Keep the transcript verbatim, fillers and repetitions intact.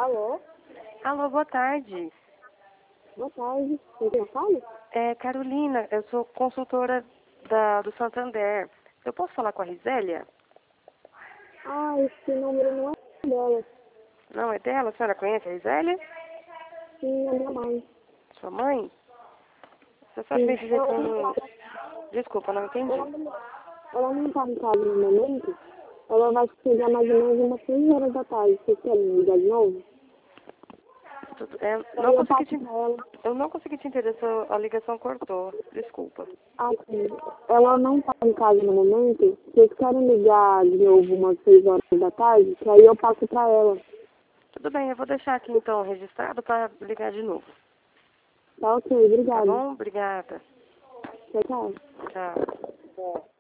Alô? Alô, boa tarde. Boa tarde. Você quem fala? É Carolina, eu sou consultora da, do Santander. Eu posso falar com a Risélia? Ah, esse número não é dela. Não, é dela? A senhora conhece a Risélia? Sim, é minha mãe. Sua mãe? Você sabe me Sim. dizer Ela como... não tá, Desculpa, não entendi. ela não, ela não tá em casa no momento. Ela vai chegar mais ou menos umas seis horas da tarde. Você quer me ligar de novo? Tudo- é, Aí não eu consegui passo te... pra ela. Eu não consegui te entender, sua- a ligação cortou. Desculpa. Ah, sim. Ela não tá em casa no momento. Vocês querem ligar de novo umas seis horas da tarde? Que aí eu passo pra ela. Tudo bem, eu vou deixar aqui então registrado para ligar de novo. Tá ok, Tá obrigada. bom? Obrigada. Tchau, tchau. Tchau.